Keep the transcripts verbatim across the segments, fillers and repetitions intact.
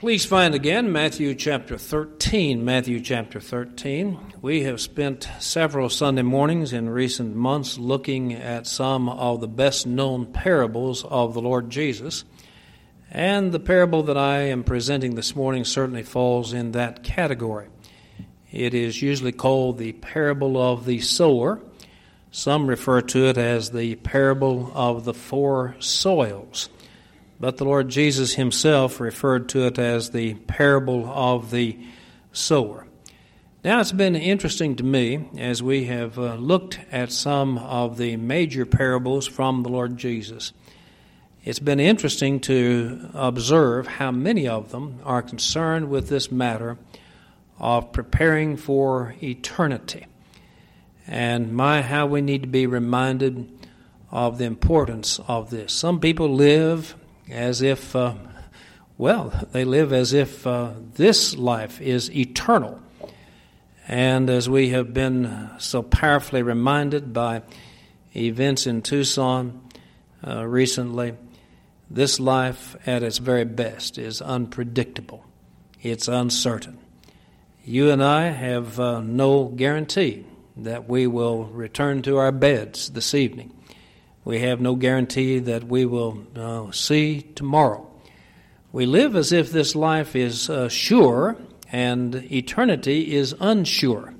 Please find again Matthew chapter thirteen. Matthew chapter thirteen. We have spent several Sunday mornings in recent months looking at some of the best-known parables of the Lord Jesus. And the parable that I am presenting this morning certainly falls in that category. It is usually called the parable of the sower. Some refer to it as the parable of the four soils. But the Lord Jesus himself referred to it as the parable of the sower. Now, it's been interesting to me as we have uh, looked at some of the major parables from the Lord Jesus. It's been interesting to observe how many of them are concerned with this matter of preparing for eternity. And my, how we need to be reminded of the importance of this. Some people live as if, uh, well, they live as if uh, this life is eternal. And as we have been so powerfully reminded by events in Tucson uh, recently, this life at its very best is unpredictable. It's uncertain. You and I have uh, no guarantee that we will return to our beds this evening. We have no guarantee that we will uh, see tomorrow. We live as if this life is uh, sure and eternity is unsure.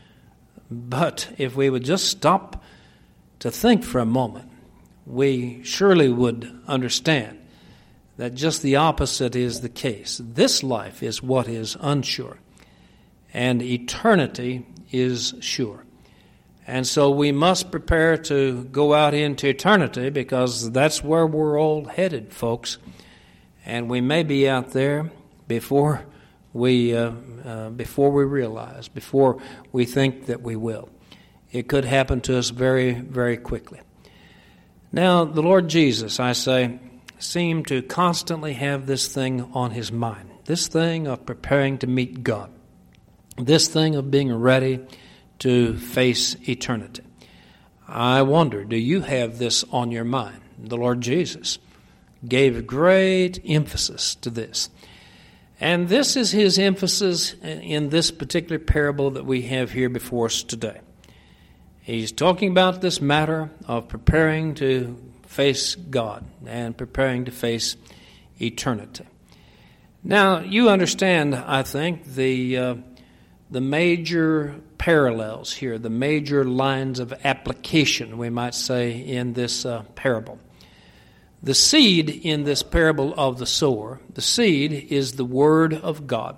But if we would just stop to think for a moment, we surely would understand that just the opposite is the case. This life is what is unsure, and eternity is sure. And so we must prepare to go out into eternity because that's where we're all headed, folks. And we may be out there before we uh, uh, before we realize, before we think that we will. It could happen to us very, very quickly. Now, the Lord Jesus, I say, seemed to constantly have this thing on his mind, this thing of preparing to meet God, this thing of being ready to face eternity. I wonder, do you have this on your mind? The Lord Jesus gave great emphasis to this. And this is his emphasis in this particular parable that we have here before us today. He's talking about this matter of preparing to face God and preparing to face eternity. Now, you understand, I think, the uh, the major parallels here, the major lines of application, we might say, in this uh, parable. The seed in this parable of the sower, the seed is the Word of God.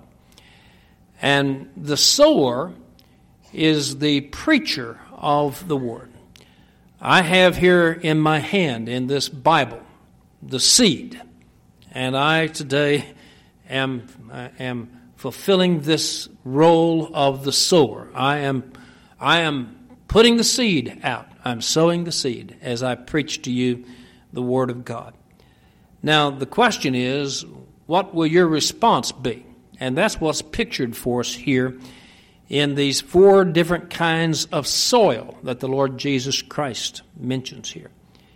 And the sower is the preacher of the Word. I have here in my hand, in this Bible, the seed. And I today am am fulfilling this role of the sower. I am I am putting the seed out. I'm sowing the seed as I preach to you the Word of God. Now, the question is, what will your response be? And that's what's pictured for us here in these four different kinds of soil that the Lord Jesus Christ mentions here.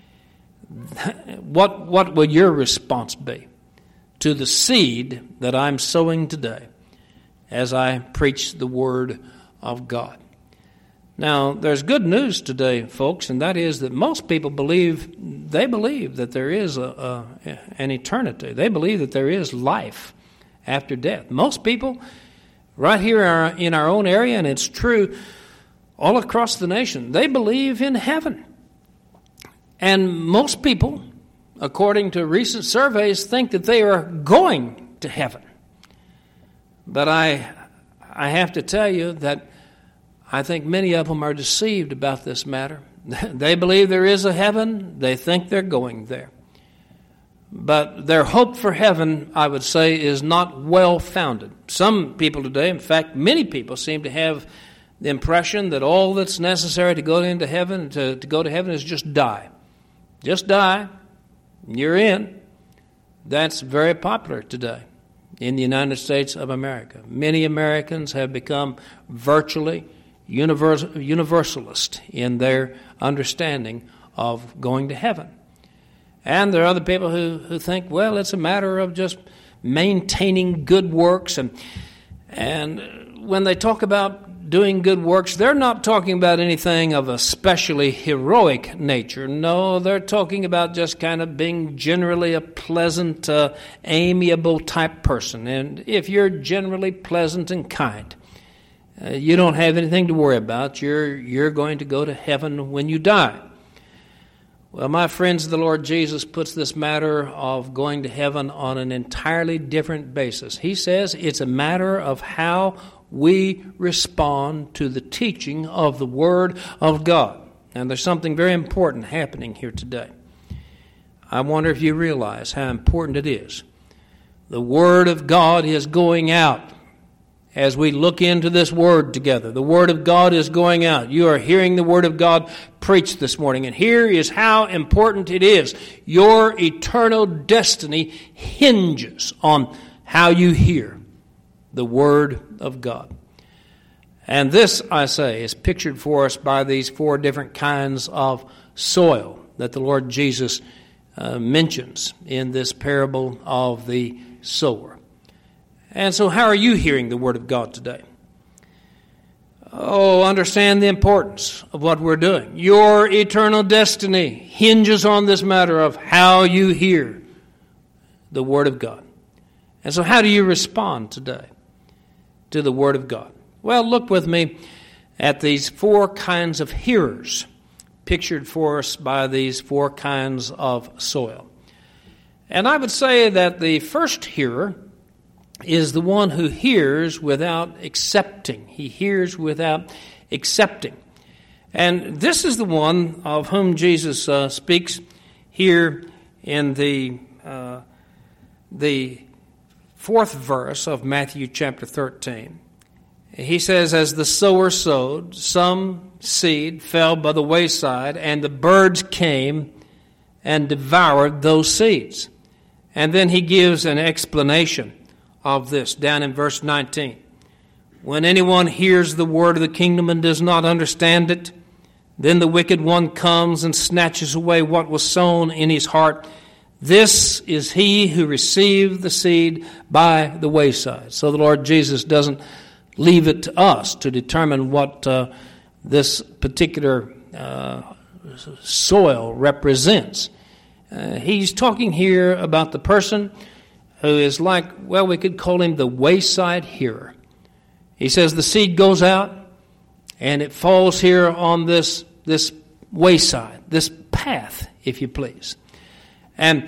What, what will your response be to the seed that I'm sowing today as I preach the Word of God? Now, there's good news today, folks, and that is that most people believe, they believe that there is a, a, an eternity. They believe that there is life after death. Most people right here in our own area, and it's true all across the nation, they believe in heaven. And most people, according to recent surveys, think that they are going to heaven. But I, I have to tell you that I think many of them are deceived about this matter. They believe there is a heaven. They think they're going there. But their hope for heaven, I would say, is not well-founded. Some people today, in fact, many people seem to have the impression that all that's necessary to go into heaven, to, to go to heaven is just die. Just die, and you're in. That's very popular today in the United States of America. Many Americans have become virtually universal, universalist in their understanding of going to heaven. And there are other people who, who think, well, it's a matter of just maintaining good works. And, and when they talk about doing good works, they're not talking about anything of a specially heroic nature. No, they're talking about just kind of being generally a pleasant, uh, amiable type person. And if you're generally pleasant and kind, uh, you don't have anything to worry about. You're, you're going to go to heaven when you die. Well, my friends, the Lord Jesus puts this matter of going to heaven on an entirely different basis. He says it's a matter of how we respond to the teaching of the Word of God. And there's something very important happening here today. I wonder if you realize how important it is. The Word of God is going out. As we look into this Word together, the Word of God is going out. You are hearing the Word of God preached this morning. And here is how important it is. Your eternal destiny hinges on how you hear the Word of God. And this, I say, is pictured for us by these four different kinds of soil that the Lord Jesus uh, mentions in this parable of the sower. And so how are you hearing the Word of God today? Oh, understand the importance of what we're doing. Your eternal destiny hinges on this matter of how you hear the Word of God. And so how do you respond today to the Word of God? Well, look with me at these four kinds of hearers pictured for us by these four kinds of soil. And I would say that the first hearer is the one who hears without accepting. He hears without accepting. And this is the one of whom Jesus uh, speaks here in the uh, the fourth verse of Matthew chapter thirteen. He says, as the sower sowed, some seed fell by the wayside, and the birds came and devoured those seeds. And then he gives an explanation of this down in verse nineteen. When anyone hears the word of the kingdom and does not understand it, then the wicked one comes and snatches away what was sown in his heart. This is he who received the seed by the wayside. So the Lord Jesus doesn't leave it to us to determine what uh, this particular uh, soil represents. Uh, he's talking here about the person who is like, well, we could call him the wayside hearer. He says the seed goes out and it falls here on this, this wayside, this path, if you please. And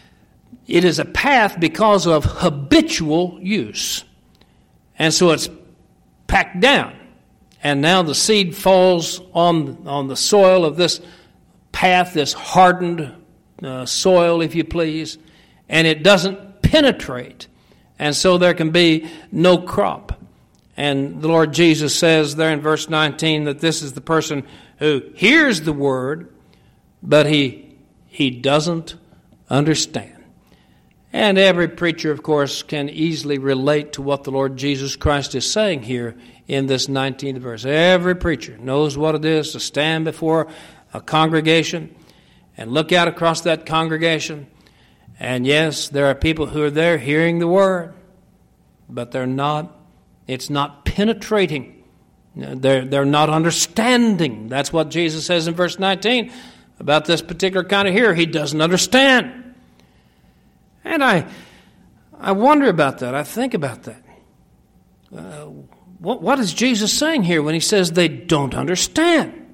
it is a path because of habitual use. And so it's packed down. And now the seed falls on, on the soil of this path, this hardened uh, soil, if you please, and it doesn't penetrate, and so there can be no crop. And the Lord Jesus says there in verse nineteen that this is the person who hears the word, but he he doesn't understand. And every preacher, of course, can easily relate to what the Lord Jesus Christ is saying here in this nineteenth verse. Every preacher knows what it is to stand before a congregation and look out across that congregation. And yes, there are people who are there hearing the word, but they're not, it's not penetrating. They're, they're not understanding. That's what Jesus says in verse nineteen about this particular kind of hearer. He doesn't understand. And I I wonder about that. I think about that. Uh, what, what is Jesus saying here when he says they don't understand?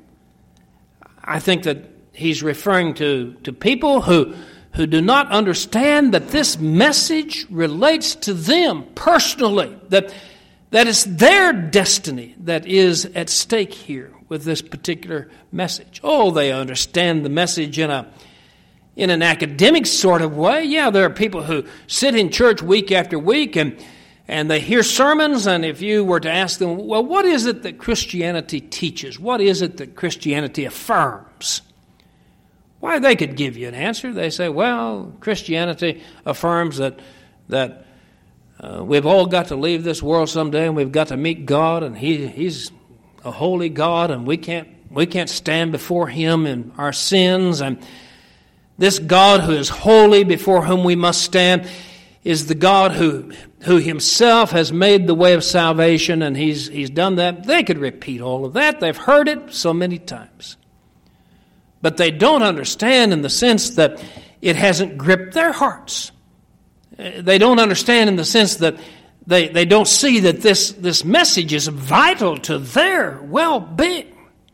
I think that he's referring to, to people who... who do not understand that this message relates to them personally, that that it's their destiny that is at stake here with this particular message. Oh, they understand the message in a in an academic sort of way. Yeah, there are people who sit in church week after week and and they hear sermons, and if you were to ask them, well, what is it that Christianity teaches? What is it that Christianity affirms? Why, they could give you an answer. They say, well, Christianity affirms that that uh, we've all got to leave this world someday and we've got to meet God, and he He's a holy God, and we can't we can't stand before Him in our sins, and this God who is holy before whom we must stand, is the God who who himself has made the way of salvation, and he's he's done that. They could repeat all of that. They've heard it so many times. But they don't understand in the sense that it hasn't gripped their hearts. They don't understand in the sense that they, they don't see that this, this message is vital to their well-being.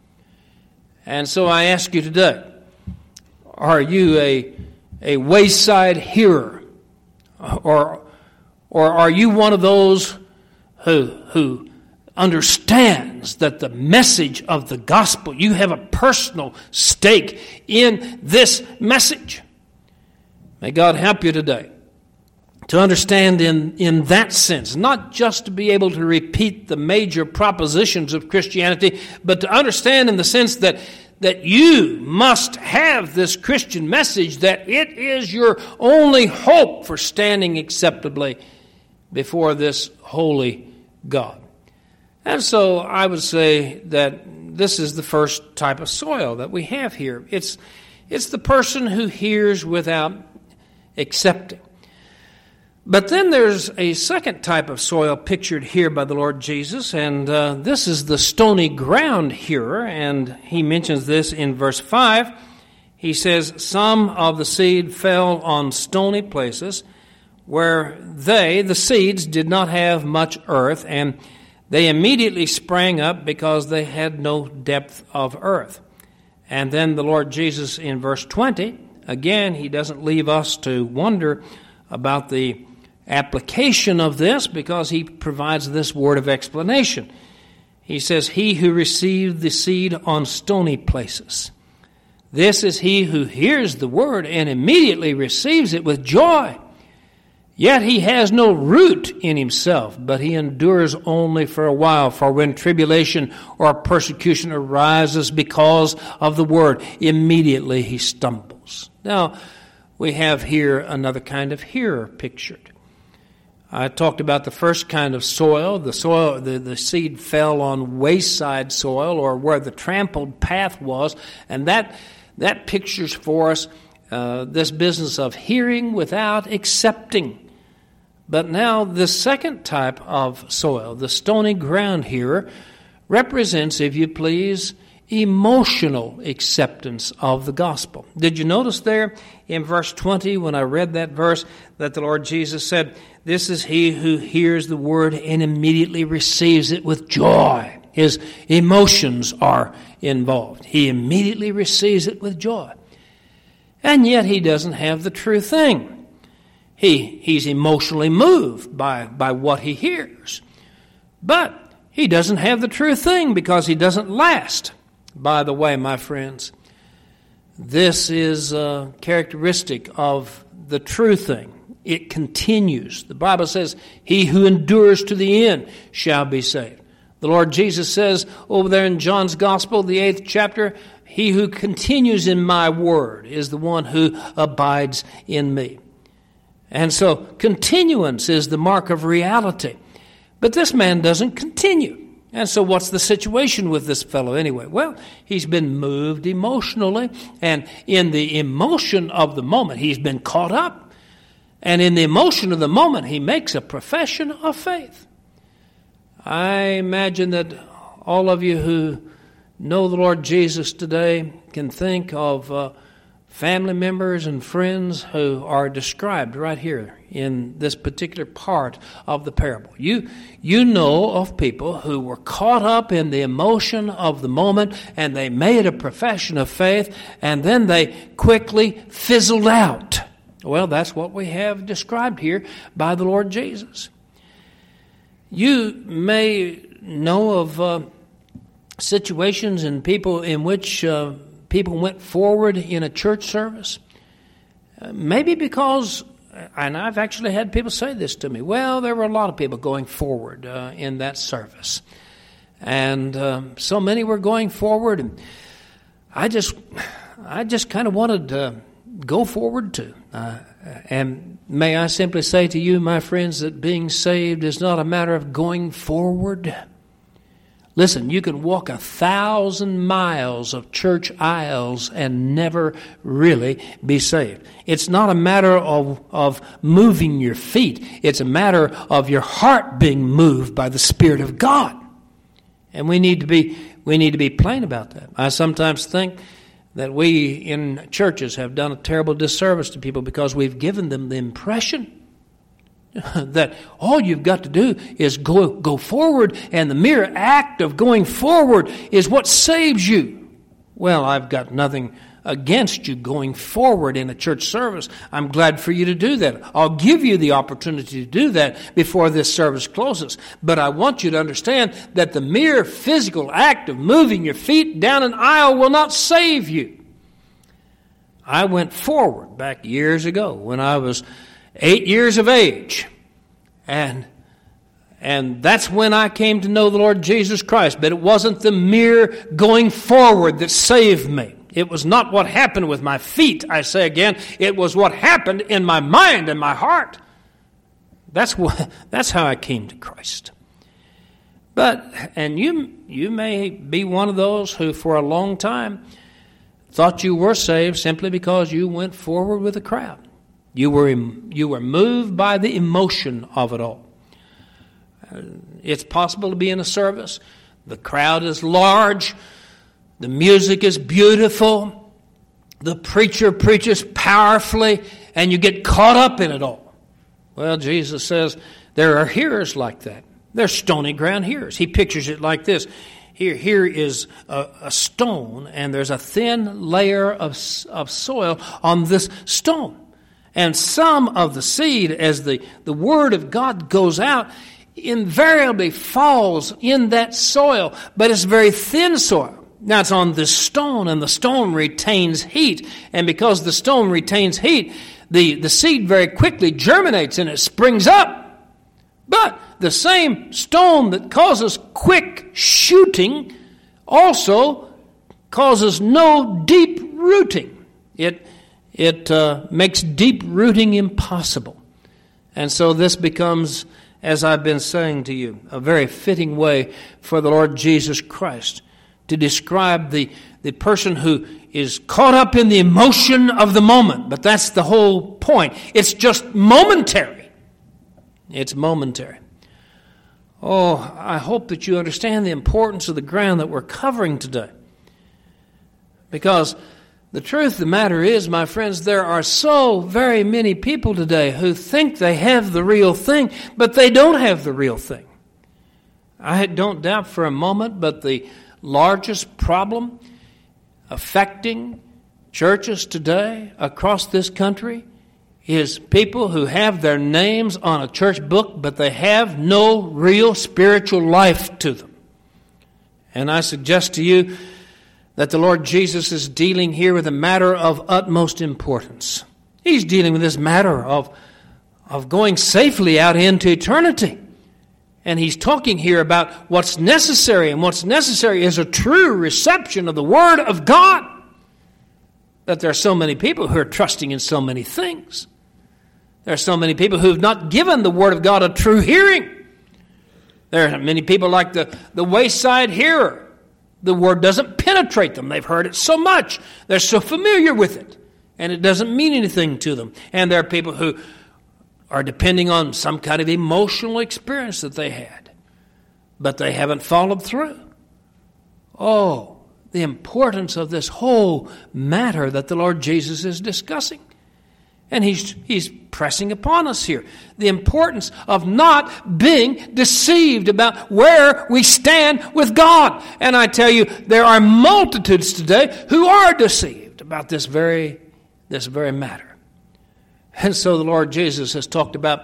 And so I ask you today, are you a, a wayside hearer? Or, or are you one of those who, who understands that the message of the gospel, you have a personal stake in this message? May God help you today to understand in, in that sense, not just to be able to repeat the major propositions of Christianity, but to understand in the sense that, that you must have this Christian message, that it is your only hope for standing acceptably before this holy God. And so I would say that this is the first type of soil that we have here. It's, it's the person who hears without accepting. But then there's a second type of soil pictured here by the Lord Jesus, and uh, this is the stony ground hearer, and he mentions this in verse five. He says, "Some of the seed fell on stony places, where they, the seeds, did not have much earth, and they immediately sprang up because they had no depth of earth." And then the Lord Jesus in verse twenty, again, he doesn't leave us to wonder about the application of this, because he provides this word of explanation. He says, "He who received the seed on stony places. This is he who hears the word and immediately receives it with joy. Yet he has no root in himself, but he endures only for a while. For when tribulation or persecution arises because of the word, immediately he stumbles." Now, we have here another kind of hearer pictured. I talked about the first kind of soil. The soil, the, the seed fell on wayside soil, or where the trampled path was, and that that pictures for us uh, this business of hearing without accepting. But now the second type of soil, the stony ground hearer, represents, if you please, emotional acceptance of the gospel. Did you notice there in verse twenty, when I read that verse, that the Lord Jesus said, "This is he who hears the word and immediately receives it with joy." His emotions are involved. He immediately receives it with joy. And yet he doesn't have the true thing. He, he's emotionally moved by, by what he hears. But he doesn't have the true thing because he doesn't last. By the way, my friends, this is a characteristic of the true thing. It continues. The Bible says, "He who endures to the end shall be saved." The Lord Jesus says over there in John's Gospel, the eighth chapter, "He who continues in my word is the one who abides in me." And so continuance is the mark of reality. But this man doesn't continue. And so what's the situation with this fellow anyway? Well, he's been moved emotionally, and in the emotion of the moment, he's been caught up. And in the emotion of the moment, he makes a profession of faith. I imagine that all of you who know the Lord Jesus today can think of uh, family members and friends who are described right here in this particular part of the parable. You, you know of people who were caught up in the emotion of the moment, and they made a profession of faith, and then they quickly fizzled out. Well, that's what we have described here by the Lord Jesus. You may know of uh, situations and people in which uh, people went forward in a church service. Uh, maybe because, and I've actually had people say this to me, well, there were a lot of people going forward uh, in that service. And um, so many were going forward, and I just, I just kind of wanted to go forward too. Uh, and may I simply say to you, my friends, that being saved is not a matter of going forward. Listen, you can walk a thousand miles of church aisles and never really be saved. It's not a matter of, of moving your feet. It's a matter of your heart being moved by the Spirit of God. And we need to be we need to be plain about that. I sometimes think that we in churches have done a terrible disservice to people because we've given them the impression that all you've got to do is go go forward, and the mere act of going forward is what saves you. Well, I've got nothing against you going forward in a church service. I'm glad for you to do that. I'll give you the opportunity to do that before this service closes. But I want you to understand that the mere physical act of moving your feet down an aisle will not save you. I went forward back years ago when I was eight years of age. And and that's when I came to know the Lord Jesus Christ. But it wasn't the mere going forward that saved me. It was not what happened with my feet, I say again. It was what happened in my mind and my heart. That's what, that's how I came to Christ. But, and you you may be one of those who for a long time thought you were saved simply because you went forward with the crowd. You were you were moved by the emotion of it all. It's possible to be in a service. The crowd is large. The music is beautiful. The preacher preaches powerfully, and you get caught up in it all. Well, Jesus says there are hearers like that. They're stony ground hearers. He pictures it like this. Here, here is a, a stone, and there's a thin layer of, of soil on this stone. And some of the seed, as the, the word of God goes out, invariably falls in that soil, but it's very thin soil. Now it's on this stone, and the stone retains heat. And because the stone retains heat, the, the seed very quickly germinates and it springs up. But the same stone that causes quick shooting also causes no deep rooting. It It uh, makes deep rooting impossible. And so this becomes, as I've been saying to you, a very fitting way for the Lord Jesus Christ to describe the, the person who is caught up in the emotion of the moment. But that's the whole point. It's just momentary. It's momentary. Oh, I hope that you understand the importance of the ground that we're covering today. Because the truth of the matter is, my friends, there are so very many people today who think they have the real thing, but they don't have the real thing. I don't doubt for a moment, but the largest problem affecting churches today across this country is people who have their names on a church book, but they have no real spiritual life to them. And I suggest to you that the Lord Jesus is dealing here with a matter of utmost importance. He's dealing with this matter of, of going safely out into eternity. And he's talking here about what's necessary, and what's necessary is a true reception of the Word of God. But there are so many people who are trusting in so many things. There are so many people who have not given the Word of God a true hearing. There are many people like the, the wayside hearer. The Word doesn't penetrate them. They've heard it so much. They're so familiar with it. And it doesn't mean anything to them. And there are people who are depending on some kind of emotional experience that they had. But they haven't followed through. Oh, the importance of this whole matter that the Lord Jesus is discussing. And he's he's pressing upon us here the importance of not being deceived about where we stand with God. And I tell you, there are multitudes today who are deceived about this very this very matter. And so the Lord Jesus has talked about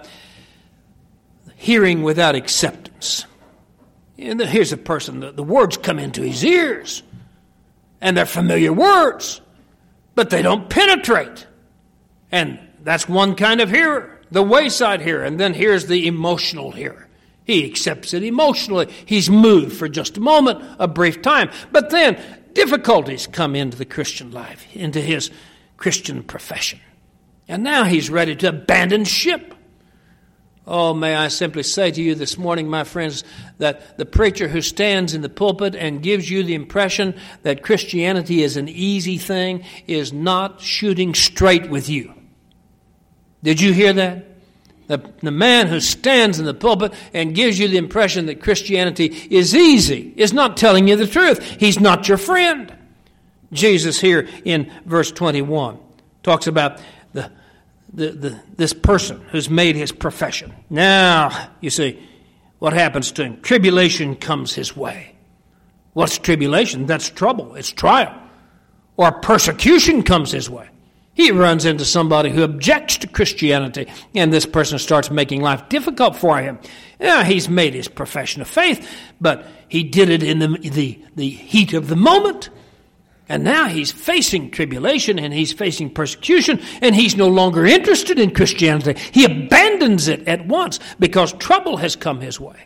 hearing without acceptance. And here's a person, the, the words come into his ears, and they're familiar words, but they don't penetrate. And that's one kind of hearer, the wayside hearer. And then here's the emotional hearer. He accepts it emotionally. He's moved for just a moment, a brief time. But then difficulties come into the Christian life, into his Christian profession. And now he's ready to abandon ship. Oh, may I simply say to you this morning, my friends, that the preacher who stands in the pulpit and gives you the impression that Christianity is an easy thing is not shooting straight with you. Did you hear that? The, the man who stands in the pulpit and gives you the impression that Christianity is easy is not telling you the truth. He's not your friend. Jesus here in verse twenty-one talks about the The, the, this person who's made his profession. Now, you see, what happens to him? Tribulation comes his way. What's tribulation? That's trouble. It's trial. Or persecution comes his way. He runs into somebody who objects to Christianity, and this person starts making life difficult for him. Yeah, he's made his profession of faith, but he did it in the, the, the heat of the moment. And now he's facing tribulation and he's facing persecution and he's no longer interested in Christianity. He abandons it at once because trouble has come his way.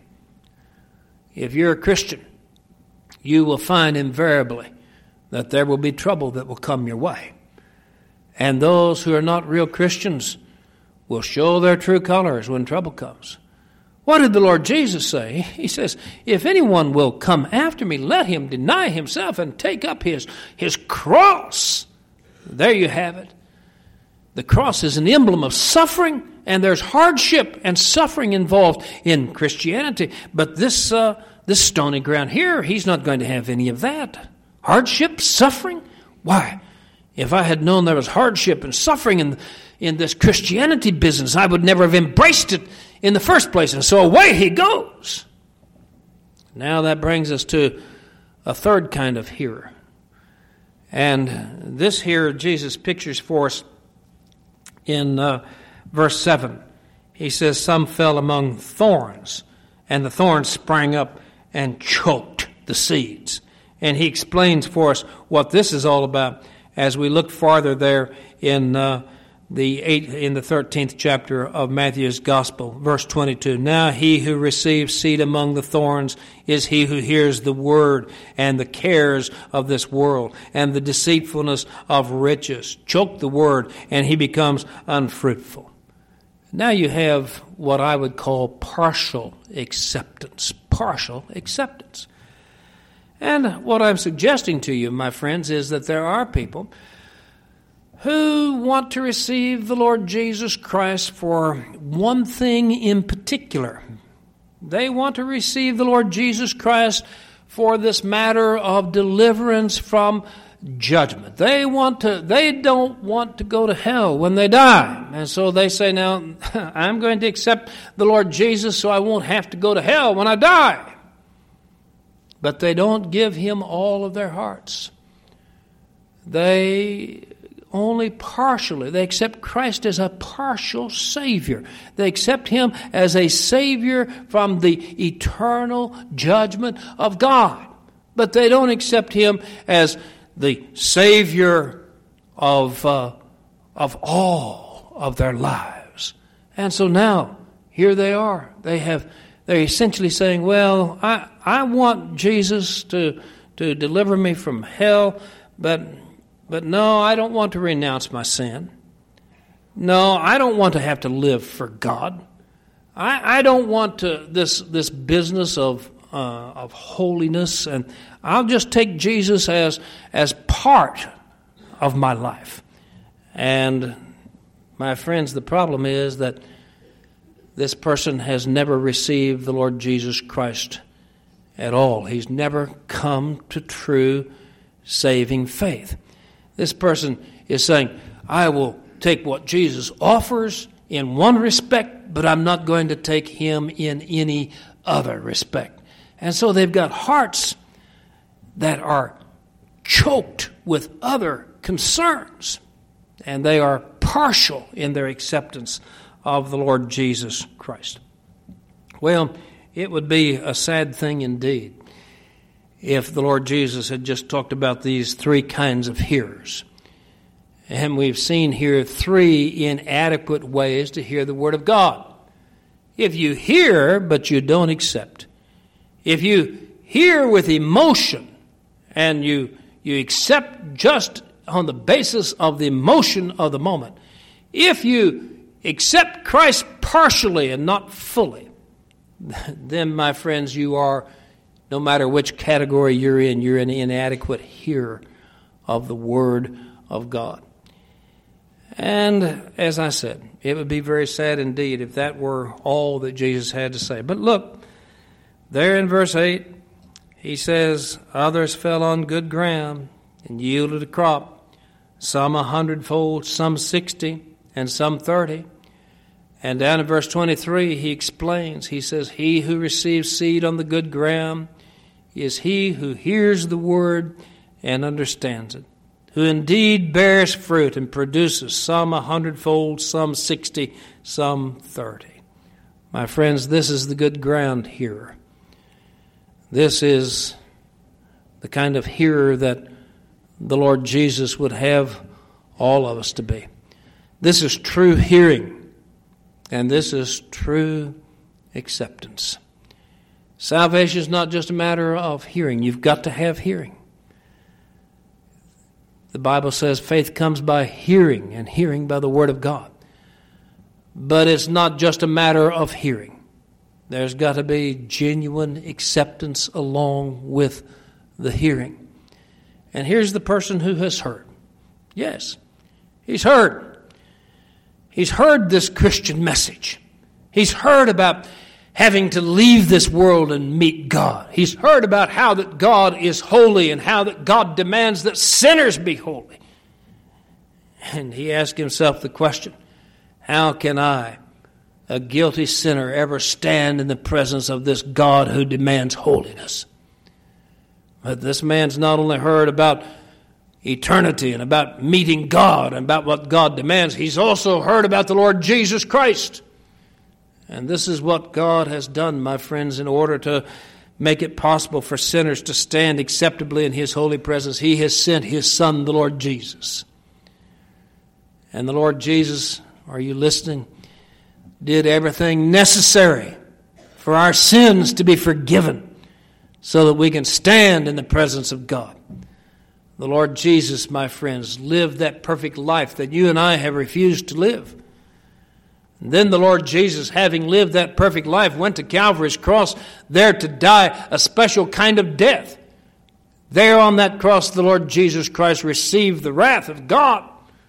If you're a Christian, you will find invariably that there will be trouble that will come your way. And those who are not real Christians will show their true colors when trouble comes. What did the Lord Jesus say? He says, if anyone will come after me, let him deny himself and take up his, his cross. There you have it. The cross is an emblem of suffering, and there's hardship and suffering involved in Christianity. But this, uh, this stony ground here, he's not going to have any of that. Hardship, suffering? Why? If I had known there was hardship and suffering in, in this Christianity business, I would never have embraced it in the first place. And so away he goes. Now that brings us to a third kind of hearer. And this here Jesus pictures for us in uh, verse seven. He says, some fell among thorns, and the thorns sprang up and choked the seeds. And he explains for us what this is all about as we look farther there in uh, the eight, in the thirteenth chapter of Matthew's Gospel, verse twenty-two. Now he who receives seed among the thorns is he who hears the word, and the cares of this world and the deceitfulness of riches choke the word, and he becomes unfruitful. Now you have what I would call partial acceptance. Partial acceptance. And what I'm suggesting to you, my friends, is that there are people who want to receive the Lord Jesus Christ for one thing in particular. They want to receive the Lord Jesus Christ for this matter of deliverance from judgment. They want to, they don't want to go to hell when they die. And so they say, now, I'm going to accept the Lord Jesus so I won't have to go to hell when I die. But they don't give him all of their hearts. They only partially. They accept Christ as a partial Savior. They accept him as a Savior from the eternal judgment of God. But they don't accept him as the Savior of, uh, of all of their lives. And so now, here they are. They have, they're essentially saying, well, I, I want Jesus to, to deliver me from hell, but But no, I don't want to renounce my sin. No, I don't want to have to live for God. I, I don't want to this this business of uh, of holiness, and I'll just take Jesus as as part of my life. And my friends, the problem is that this person has never received the Lord Jesus Christ at all. He's never come to true saving faith. This person is saying, I will take what Jesus offers in one respect, but I'm not going to take him in any other respect. And so they've got hearts that are choked with other concerns, and they are partial in their acceptance of the Lord Jesus Christ. Well, it would be a sad thing indeed if the Lord Jesus had just talked about these three kinds of hearers. And we've seen here three inadequate ways to hear the Word of God. If you hear, but you don't accept. If you hear with emotion, and you, you accept just on the basis of the emotion of the moment. If you accept Christ partially and not fully, then, my friends, you are, no matter which category you're in, you're an inadequate hearer of the Word of God. And as I said, it would be very sad indeed if that were all that Jesus had to say. But look, there in verse eight, he says, others fell on good ground and yielded a crop, some a hundredfold, some sixty, and some thirty. And down in verse twenty-three, he explains, he says, he who receives seed on the good ground is he who hears the word and understands it, who indeed bears fruit and produces some a hundredfold, some sixty, some thirty. My friends, this is the good ground hearer. This is the kind of hearer that the Lord Jesus would have all of us to be. This is true hearing, and this is true acceptance. Salvation is not just a matter of hearing. You've got to have hearing. The Bible says faith comes by hearing, and hearing by the Word of God. But it's not just a matter of hearing. There's got to be genuine acceptance along with the hearing. And here's the person who has heard. Yes, he's heard. He's heard this Christian message. He's heard about having to leave this world and meet God. He's heard about how that God is holy and how that God demands that sinners be holy. And he asked himself the question, how can I, a guilty sinner, ever stand in the presence of this God who demands holiness? But this man's not only heard about eternity and about meeting God and about what God demands, he's also heard about the Lord Jesus Christ. And this is what God has done, my friends, in order to make it possible for sinners to stand acceptably in His holy presence. He has sent His Son, the Lord Jesus. And the Lord Jesus, are you listening, did everything necessary for our sins to be forgiven so that we can stand in the presence of God. The Lord Jesus, my friends, lived that perfect life that you and I have refused to live. And then the Lord Jesus, having lived that perfect life, went to Calvary's cross there to die a special kind of death. There on that cross, the Lord Jesus Christ received the wrath of God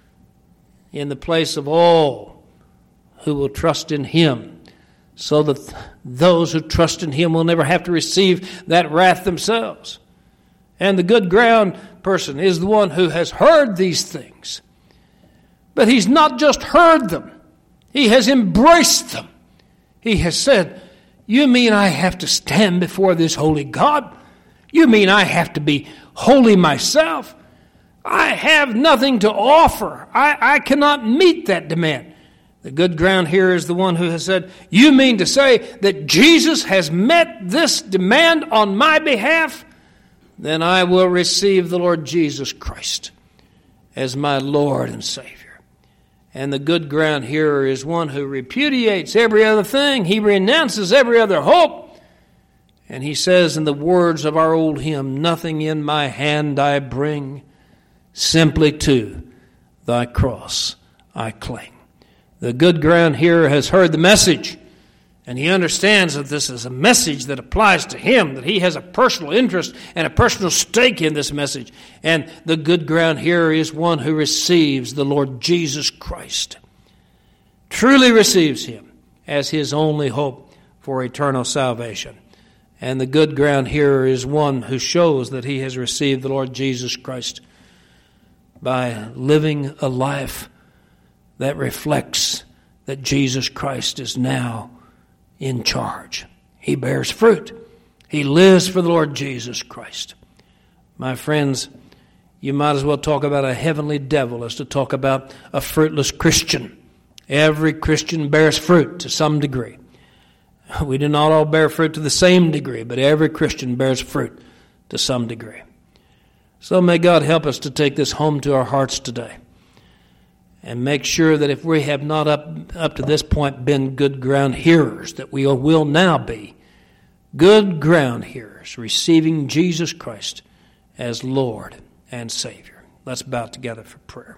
in the place of all who will trust in Him, so that those who trust in Him will never have to receive that wrath themselves. And the good ground person is the one who has heard these things. But he's not just heard them. He has embraced them. He has said, you mean I have to stand before this holy God? You mean I have to be holy myself? I have nothing to offer. I, I cannot meet that demand. The good ground here is the one who has said, you mean to say that Jesus has met this demand on my behalf? Then I will receive the Lord Jesus Christ as my Lord and Savior. And the good ground hearer is one who repudiates every other thing. He renounces every other hope. And he says in the words of our old hymn, nothing in my hand I bring, simply to thy cross I cling. The good ground hearer has heard the message, and he understands that this is a message that applies to him, that he has a personal interest and a personal stake in this message. And the good ground hearer is one who receives the Lord Jesus Christ, truly receives Him as his only hope for eternal salvation. And the good ground hearer is one who shows that he has received the Lord Jesus Christ by living a life that reflects that Jesus Christ is now in charge. He bears fruit. He lives for the Lord Jesus Christ. My friends, you might as well talk about a heavenly devil as to talk about a fruitless Christian. Every Christian bears fruit to some degree. We do not all bear fruit to the same degree, but every Christian bears fruit to some degree. So may God help us to take this home to our hearts today and make sure that if we have not up, up to this point been good ground hearers, that we will now be good ground hearers, receiving Jesus Christ as Lord and Savior. Let's bow together for prayer.